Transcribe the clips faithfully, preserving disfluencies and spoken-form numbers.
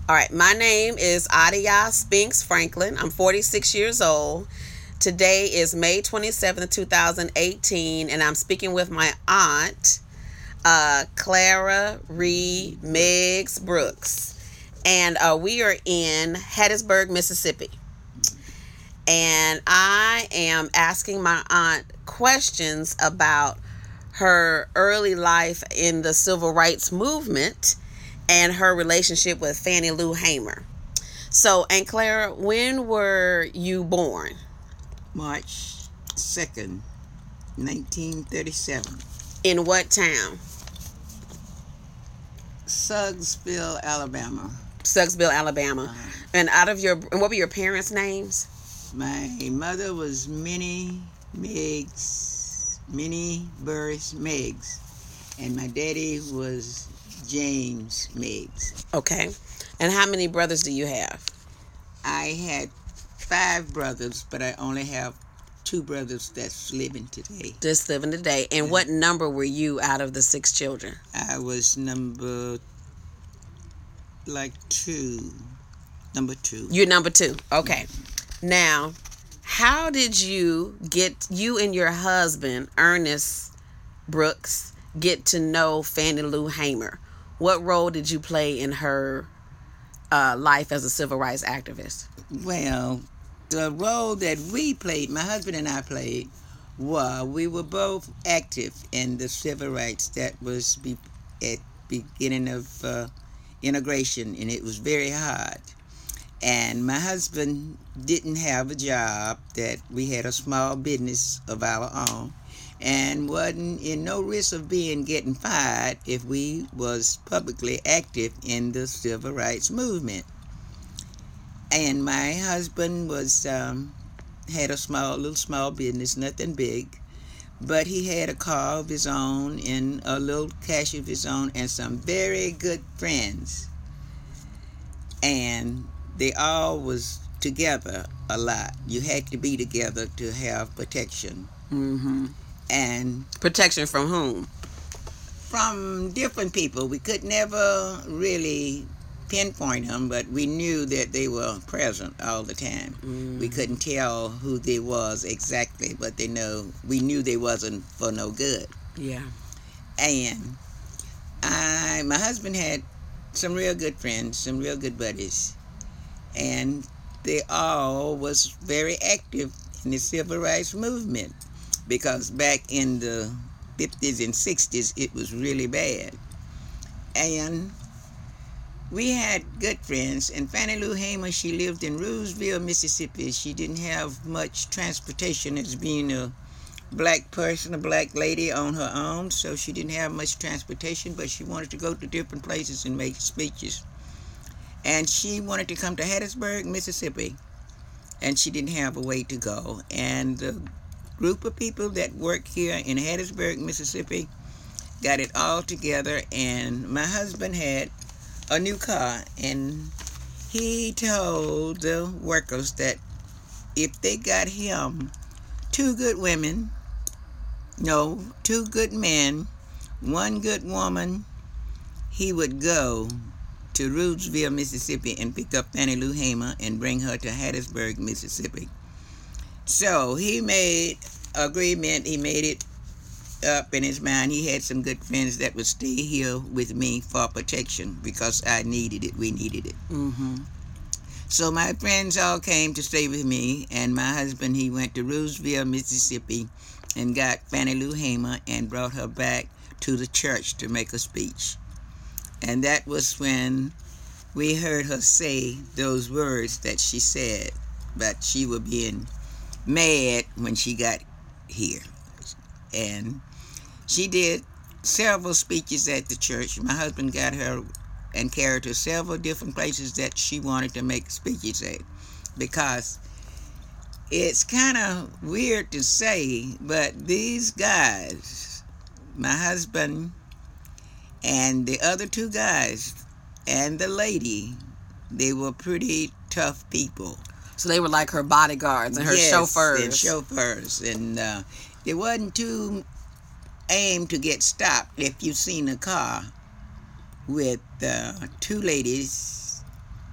All right, my name is Adia Spinks Franklin. I'm forty-six years old. Today is May twenty-seventh, two thousand eighteen, and I'm speaking with my aunt, uh, Clara Reed Meggs Brooks. And uh, we are in Hattiesburg, Mississippi. And I am asking my aunt questions about her early life in the civil rights movement and her relationship with Fannie Lou Hamer. So, Aunt Clara, when were you born? March second, nineteen thirty-seven. In what town? Suggsville, Alabama. Suggsville, Alabama. Uh, And out of your, and what were your parents' names? my mother was Minnie Meggs, Minnie Burris Meggs, and my daddy was James Meggs. Okay. And how many brothers do you have? I had five brothers, but I only have two brothers that's living today. Just living today. And what number were you out of the six children? I was number like two. Number two. You're number two. Okay. Now, how did you get, you and your husband, Ernest Brooks, get to know Fannie Lou Hamer? What role did you play in her uh, life as a civil rights activist? Well, the role that we played, my husband and I played, was we were both active in the civil rights that was be, at beginning of uh, integration, and it was very hard. And my husband didn't have a job, that we had a small business of our own, and wasn't in no risk of being getting fired if we was publicly active in the civil rights movement. And my husband was um, had a small, little small business, nothing big, but he had a car of his own and a little cash of his own and some very good friends. And they all was together a lot. You had to be together to have protection. Mm-hmm. And Protection from whom? from different people. We could never really pinpoint them, but we knew that they were present all the time. Mm. We couldn't tell who they was exactly, but they know we knew they wasn't for no good. Yeah. And I, my husband had some real good friends, some real good buddies, and they all was very active in the civil rights movement, because back in the fifties and sixties it was really bad. And we had good friends, and Fannie Lou Hamer, she lived in Rooseville, Mississippi. She didn't have much transportation as being a black person, a black lady on her own, so she didn't have much transportation, but she wanted to go to different places and make speeches. And she wanted to come to Hattiesburg, Mississippi, and she didn't have a way to go. And the group of people that work here in Hattiesburg, Mississippi, got it all together, and my husband had a new car, and he told the workers that if they got him two good women, no, two good men, one good woman, he would go to Rooseville, Mississippi, and pick up Fannie Lou Hamer and bring her to Hattiesburg, Mississippi. So he made agreement, he made it up in his mind. He had some good friends that would stay here with me for protection, because I needed it, we needed it. Mm-hmm. So my friends all came to stay with me, and my husband, he went to Rooseville, Mississippi, and got Fannie Lou Hamer and brought her back to the church to make a speech. And that was when we heard her say those words that she said, but she was being mad when she got here. And she did several speeches at the church. My husband got her and carried her several different places that she wanted to make speeches at, because it's kind of weird to say, but these guys, my husband and the other two guys and the lady, they were pretty tough people. So they were like her bodyguards and her yes, chauffeurs. and chauffeurs. And uh, it wasn't too aimed to get stopped if you seen a car with uh, two ladies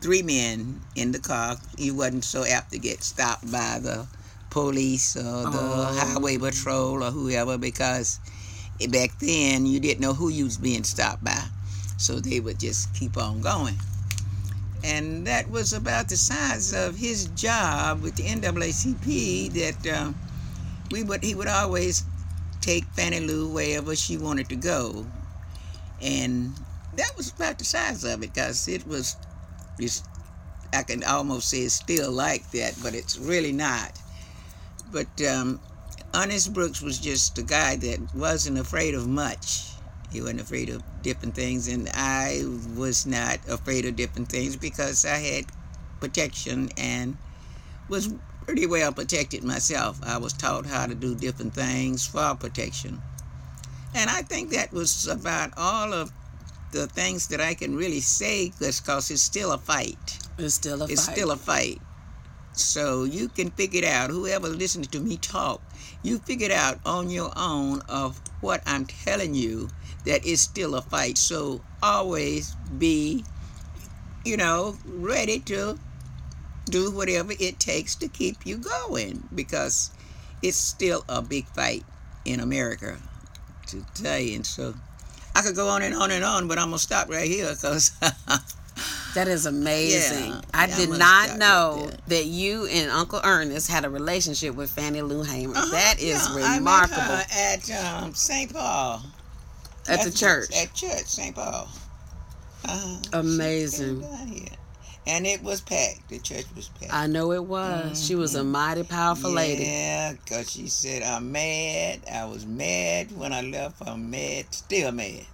three men in the car. You wasn't so apt to get stopped by the police or the Oh. highway patrol or whoever, because back then you didn't know who you was being stopped by. So they would just keep on going. And that was about the size of his job with the N double A C P, that uh, we would he would always take Fannie Lou wherever she wanted to go. And that was about the size of it, because it was, it's, I can almost say it's still like that, but it's really not. But um, Ernest Brooks was just a guy that wasn't afraid of much. He wasn't afraid of different things, and I was not afraid of different things because I had protection and was pretty well protected myself. I was taught how to do different things for protection. And I think that was about all of the things that I can really say, because it's still a fight. It's still a It's fight. still a fight. So you can figure it out. Whoever listening to me talk, you figure it out on your own of what I'm telling you, that it's still a fight. So always be, you know, ready to do whatever it takes to keep you going, because it's still a big fight in America, to tell you. And so I could go on and on and on, but I'm going to stop right here, because That is amazing. Yeah, I yeah, did I not must know stop right that you and Uncle Ernest had a relationship with Fannie Lou Hamer. Uh-huh, That is yeah, remarkable. I met her at um, Saint Paul. At the church. At church, Saint Paul. Uh-huh. Amazing. She came down here. And it was packed. The church was packed. I know it was. She was a mighty powerful lady. Yeah, because she said, I'm mad. I was mad when I left. I'm mad. Still mad.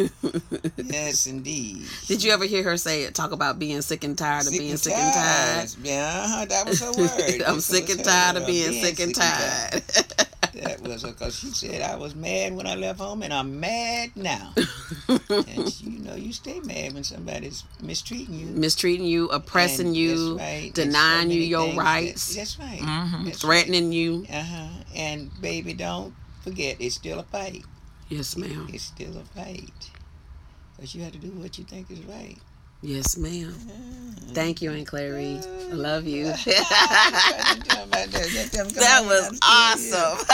Yes, indeed. Did you ever hear her say it? Talk about being sick and tired of being sick and tired. Yeah, uh-huh, that was her word. I'm That sick was and her tired word, of being sick and tired. That was her, because she said, I was mad when I left home, and I'm mad now. And she, you know, you stay mad when somebody's mistreating you. Mistreating you, oppressing And you, that's right. denying There's so you many your things that- rights, that's right. Mhm. That's threatening you. right. Uh-huh. And baby, don't forget, it's still a fight. Yes, ma'am. It's still a fight. Because you have to do what you think is right. Yes, ma'am. Thank you, Aunt Clary. I love you. that That was awesome.